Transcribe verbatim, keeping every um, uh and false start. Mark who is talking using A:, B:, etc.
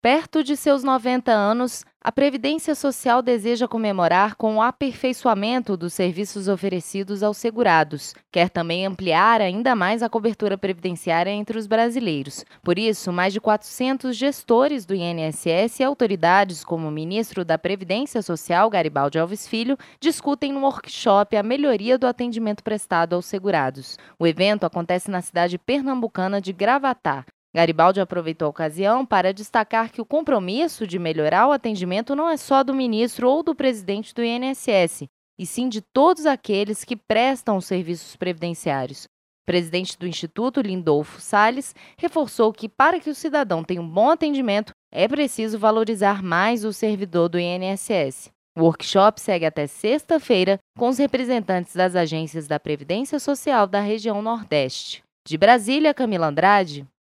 A: Perto de seus noventa anos, a Previdência Social deseja comemorar com o aperfeiçoamento dos serviços oferecidos aos segurados. Quer também ampliar ainda mais a cobertura previdenciária entre os brasileiros. Por isso, mais de quatrocentos gestores do I N S S e autoridades, como o ministro da Previdência Social, Garibaldi Alves Filho, discutem no workshop a melhoria do atendimento prestado aos segurados. O evento acontece na cidade pernambucana de Gravatá. Garibaldi aproveitou a ocasião para destacar que o compromisso de melhorar o atendimento não é só do ministro ou do presidente do I N S S, e sim de todos aqueles que prestam os serviços previdenciários. O presidente do Instituto, Lindolfo Salles, reforçou que para que o cidadão tenha um bom atendimento, é preciso valorizar mais o servidor do I N S S. O workshop segue até sexta-feira com os representantes das agências da Previdência Social da região Nordeste. De Brasília, Camila Andrade.